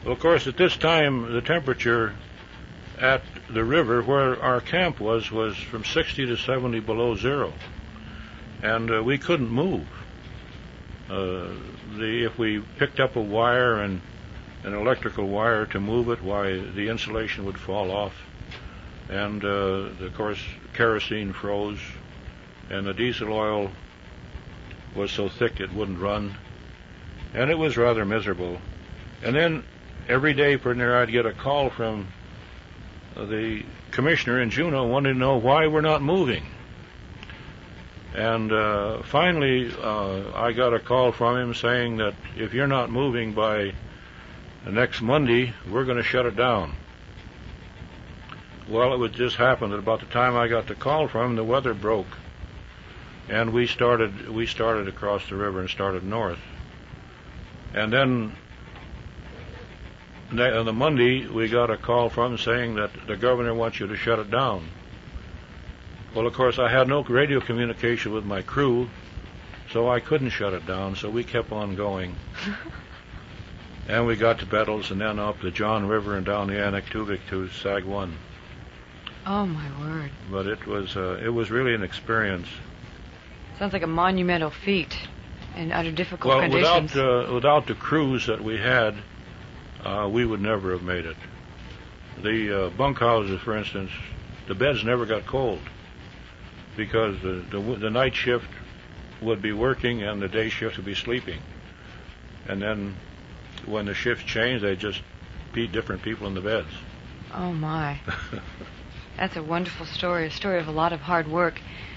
Well, of course, at this time, the temperature at the river where our camp was from 60 to 70 below zero, and we couldn't move. If we picked up a wire and an electrical wire to move it, why, the insulation would fall off, and of course, kerosene froze, and the diesel oil was so thick it wouldn't run, and it was rather miserable. And then every day pretty near I'd get a call from the commissioner in Juneau wanting to know why we're not moving. And finally I got a call from him saying that if you're not moving by next Monday, we're going to shut it down. Well, it would just happen that about the time I got the call from him, the weather broke, and we started across the river and started north. And then on the Monday, we got a call from him saying that the governor wants you to shut it down. Well, of course, I had no radio communication with my crew, so I couldn't shut it down, so we kept on going. And we got to Bettles and then up the John River and down the Anaktuvik to Sagwan. Oh, my word. But it was really an experience. Sounds like a monumental feat in utter difficult conditions. Without the crews that we had, we would never have made it. The bunkhouses, for instance, the beds never got cold because the night shift would be working and the day shift would be sleeping. And then when the shifts changed, they just beat different people in the beds. Oh, my. That's a wonderful story, a story of a lot of hard work.